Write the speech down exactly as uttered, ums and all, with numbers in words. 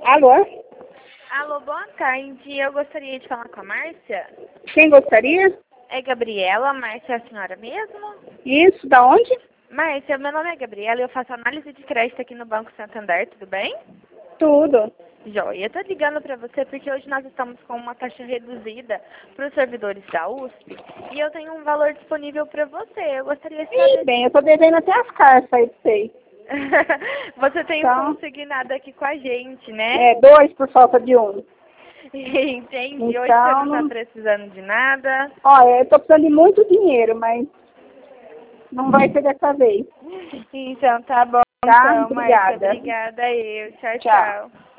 Alô? Alô, boa tarde. Eu gostaria de falar com a Márcia. Quem gostaria? É Gabriela, Márcia é a senhora mesmo? Isso, da onde? Márcia, meu nome é Gabriela e eu faço análise de crédito aqui no Banco Santander, tudo bem? Tudo. Joia, eu tô ligando para você porque hoje nós estamos com uma taxa reduzida para os servidores da U S P e eu tenho um valor disponível para você. Eu gostaria de Ih, saber... bem, eu tô devendo até as cartas aí pra vocês. Você tem Então, consignado aqui com a gente, né? é, dois por falta de um. Entendi. Hoje você Então, não tá não... precisando de nada. Olha, eu tô precisando de muito dinheiro, mas não vai ser dessa vez. Então, tá bom. Tá? Então, Márcia, Obrigada. obrigada eu. Tchau, Tchau. tchau.